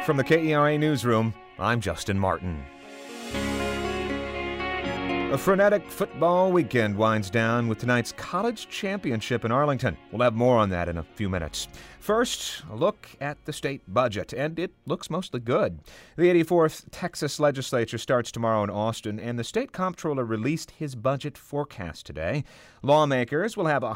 From the KERA Newsroom, I'm Justin Martin. A frenetic football weekend winds down with tonight's college championship in Arlington. We'll have more on that in a few minutes. First, a look at the state budget, and it looks mostly good. The 84th Texas legislature starts tomorrow in Austin, and the state comptroller released his budget forecast today. Lawmakers will have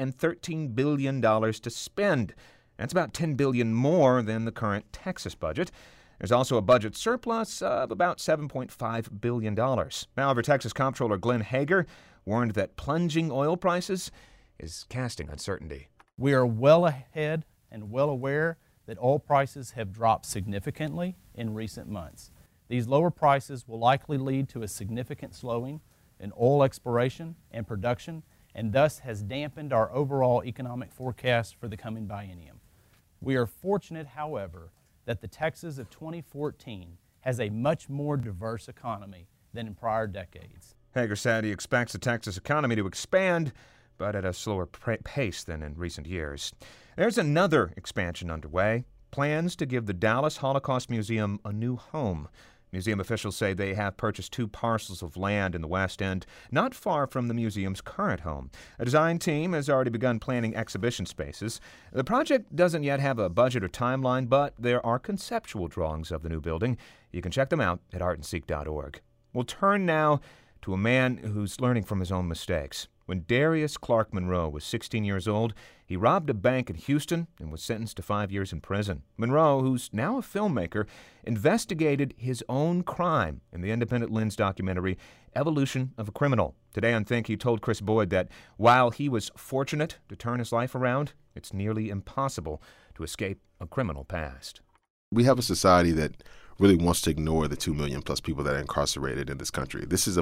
$113 billion to spend. That's about $10 billion more than the current Texas budget. There's also a budget surplus of about $7.5 billion. However, Texas Comptroller Glenn Hager warned that plunging oil prices is casting uncertainty. We are well ahead and well aware that oil prices have dropped significantly in recent months. These lower prices will likely lead to a significant slowing in oil exploration and production, and thus has dampened our overall economic forecast for the coming biennium. We are fortunate, however, that the Texas of 2014 has a much more diverse economy than in prior decades. Hager said he expects the Texas economy to expand, but at a slower pace than in recent years. There's another expansion underway, plans to give the Dallas Holocaust Museum a new home. Museum officials say they have purchased 2 parcels of land in the West End, not far from the museum's current home. A design team has already begun planning exhibition spaces. The project doesn't yet have a budget or timeline, but there are conceptual drawings of the new building. You can check them out at artandseek.org. We'll turn now to a man who's learning from his own mistakes. When Darius Clark Monroe was 16 years old, he robbed a bank in Houston and was sentenced to 5 years in prison. Monroe, who's now a filmmaker, investigated his own crime in the independent Lens documentary, Evolution of a Criminal. Today on Think, he told Chris Boyd that while he was fortunate to turn his life around, it's nearly impossible to escape a criminal past. We have a society that really wants to ignore the 2 million plus people that are incarcerated in this country. This is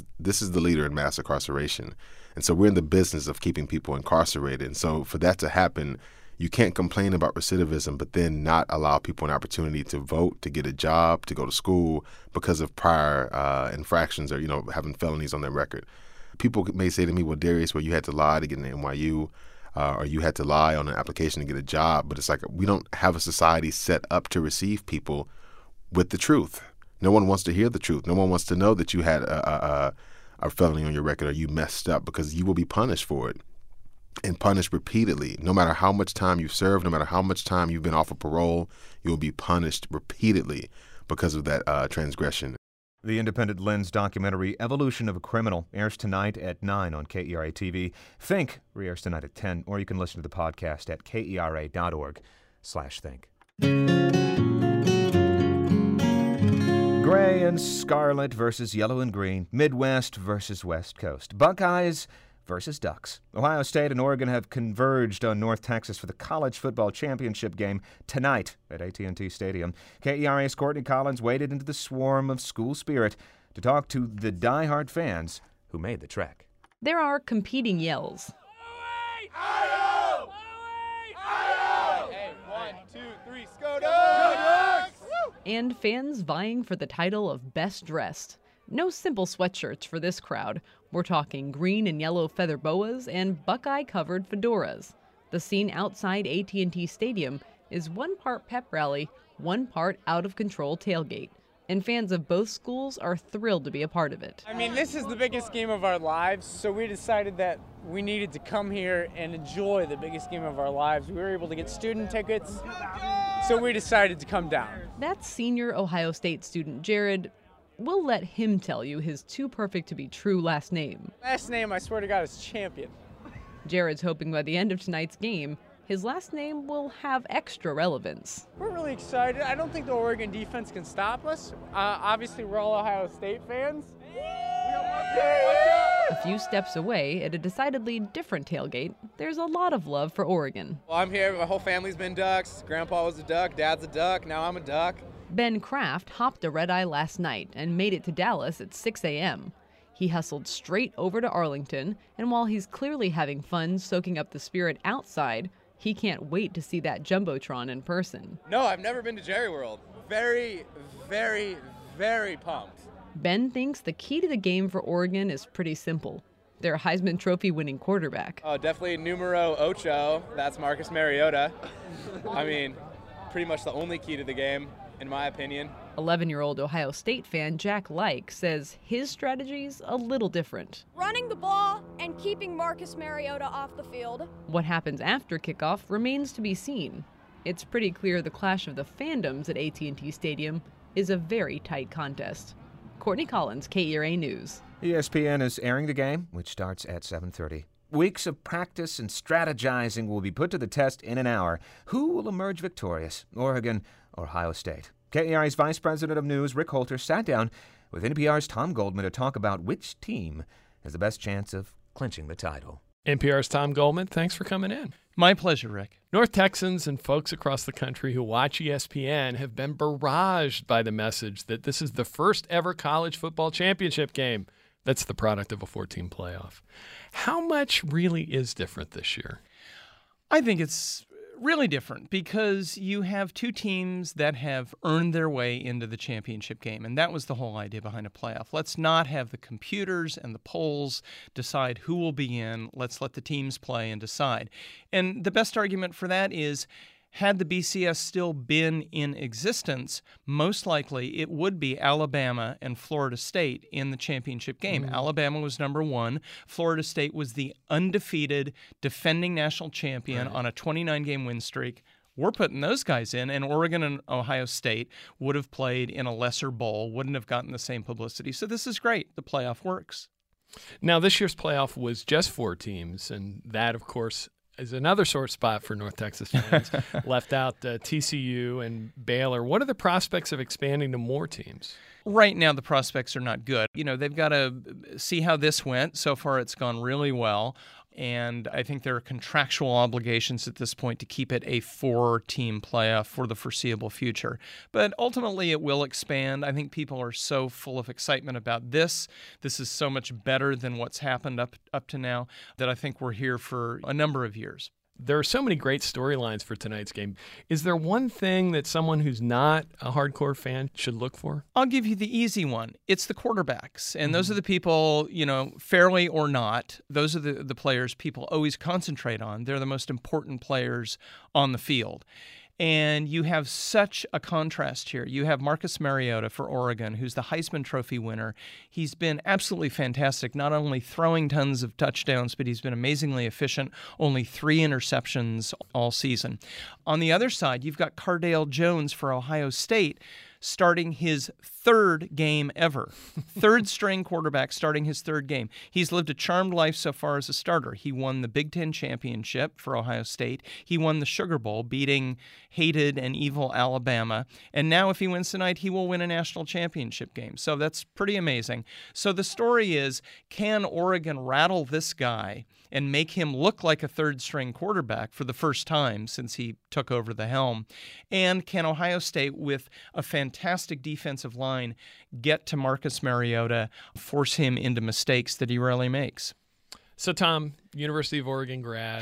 the leader in mass incarceration. And so we're in the business of keeping people incarcerated. And so for that to happen, you can't complain about recidivism, but then not allow people an opportunity to vote, to get a job, to go to school because of prior infractions or, having felonies on their record. People may say to me, well, Darius, you had to lie to get into NYU, or you had to lie on an application to get a job. But it's like we don't have a society set up to receive people with the truth. No one wants to hear the truth. No one wants to know that you had a felony on your record or you messed up, because you will be punished for it, and punished repeatedly. No matter how much time you've served, no matter how much time you've been off of parole, you will be punished repeatedly because of that transgression. The independent Lens documentary Evolution of a Criminal airs tonight at 9 on KERA TV. Think re-airs tonight at 10, or you can listen to the podcast at kera.org/think. Gray and scarlet versus yellow and green. Midwest versus West Coast. Buckeyes versus Ducks. Ohio State and Oregon have converged on North Texas for the college football championship game tonight at AT&T Stadium. KERA's Courtney Collins waded into the swarm of school spirit to talk to the diehard fans who made the trek. There are competing yells. Hey, 1, 2, 3, go Ducks! And fans vying for the title of Best Dressed. No simple sweatshirts for this crowd. We're talking green and yellow feather boas and Buckeye-covered fedoras. The scene outside AT&T Stadium is one part pep rally, one part out-of-control tailgate. And fans of both schools are thrilled to be a part of it. I mean, this is the biggest game of our lives, so we decided that we needed to come here and enjoy the biggest game of our lives. We were able to get student tickets, so we decided to come down. That's senior Ohio State student Jared. We'll let him tell you his too-perfect-to-be-true last name. Last name, I swear to God, is Champion. Jared's hoping by the end of tonight's game, his last name will have extra relevance. We're really excited. I don't think the Oregon defense can stop us. Obviously, we're all Ohio State fans. A few steps away, at a decidedly different tailgate, there's a lot of love for Oregon. Well, I'm here. My whole family's been Ducks. Grandpa was a Duck. Dad's a Duck. Now I'm a Duck. Ben Kraft hopped a red-eye last night and made it to Dallas at 6 a.m. He hustled straight over to Arlington, and while he's clearly having fun soaking up the spirit outside, he can't wait to see that Jumbotron in person. No, I've never been to Jerry World. Very, very, very pumped. Ben thinks the key to the game for Oregon is pretty simple. Their Heisman Trophy winning quarterback. Oh, definitely numero ocho. That's Marcus Mariota. I mean, pretty much the only key to the game, in my opinion. 11-year-old Ohio State fan Jack Like says his strategy's a little different. Running the ball and keeping Marcus Mariota off the field. What happens after kickoff remains to be seen. It's pretty clear the clash of the fandoms at AT&T Stadium is a very tight contest. Courtney Collins, KERA News. ESPN is airing the game, which starts at 7:30. Weeks of practice and strategizing will be put to the test in an hour. Who will emerge victorious, Oregon or Ohio State? KERA's Vice President of News, Rick Holter, sat down with NPR's Tom Goldman to talk about which team has the best chance of clinching the title. NPR's Tom Goldman, thanks for coming in. My pleasure, Rick. North Texans and folks across the country who watch ESPN have been barraged by the message that this is the first ever college football championship game that's the product of a 14 playoff. How much really is different this year? I think it's really different because you have two teams that have earned their way into the championship game, and that was the whole idea behind a playoff. Let's not have the computers and the polls decide who will be in. Let's let the teams play and decide. And the best argument for that is, had the BCS still been in existence, most likely it would be Alabama and Florida State in the championship game. Alabama was number one. Florida State was the undefeated defending national champion on a 29-game win streak. We're putting those guys in, and Oregon and Ohio State would have played in a lesser bowl, wouldn't have gotten the same publicity. So this is great. The playoff works. Now, this year's playoff was just 4 teams, and that, of course, is another sore spot for North Texas fans. Left out TCU and Baylor. What are the prospects of expanding to more teams? Right now, the prospects are not good. You know, they've got to see how this went. So far, it's gone really well. And I think there are contractual obligations at this point to keep it a 4-team playoff for the foreseeable future. But ultimately, it will expand. I think people are so full of excitement about this. This is so much better than what's happened up to now that I think we're here for a number of years. There are so many great storylines for tonight's game. Is there one thing that someone who's not a hardcore fan should look for? I'll give you the easy one. It's the quarterbacks. And those are the people, you know, fairly or not, those are the players people always concentrate on. They're the most important players on the field. And you have such a contrast here. You have Marcus Mariota for Oregon, who's the Heisman Trophy winner. He's been absolutely fantastic, not only throwing tons of touchdowns, but he's been amazingly efficient, only 3 interceptions all season. On the other side, you've got Cardale Jones for Ohio State, starting his 3rd game ever. 3rd-string quarterback starting his 3rd game. He's lived a charmed life so far as a starter. He won the Big Ten championship for Ohio State. He won the Sugar Bowl, beating hated and evil Alabama. And now if he wins tonight, he will win a national championship game. So that's pretty amazing. So the story is, can Oregon rattle this guy and make him look like a 3rd-string quarterback for the first time since he took over the helm? And can Ohio State, with a fantastic defensive line, get to Marcus Mariota, force him into mistakes that he rarely makes? So, Tom, University of Oregon grad,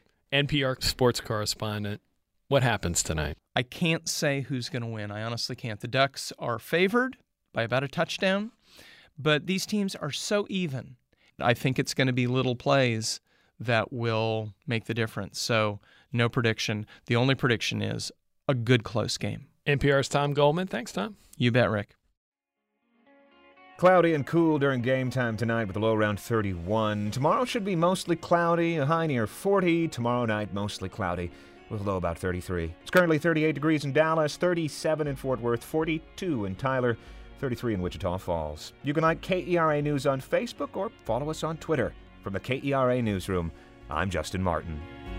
NPR sports correspondent, what happens tonight? I can't say who's going to win. I honestly can't. The Ducks are favored by about a touchdown, but these teams are so even. I think it's going to be little plays that will make the difference. So no prediction. The only prediction is a good close game. NPR's Tom Goldman. Thanks, Tom. You bet, Rick. Cloudy and cool during game time tonight with a low around 31. Tomorrow should be mostly cloudy, a high near 40. Tomorrow night, mostly cloudy with a low about 33. It's currently 38 degrees in Dallas, 37 in Fort Worth, 42 in Tyler, 33 in Wichita Falls. You can like KERA News on Facebook or follow us on Twitter. From the KERA Newsroom, I'm Justin Martin.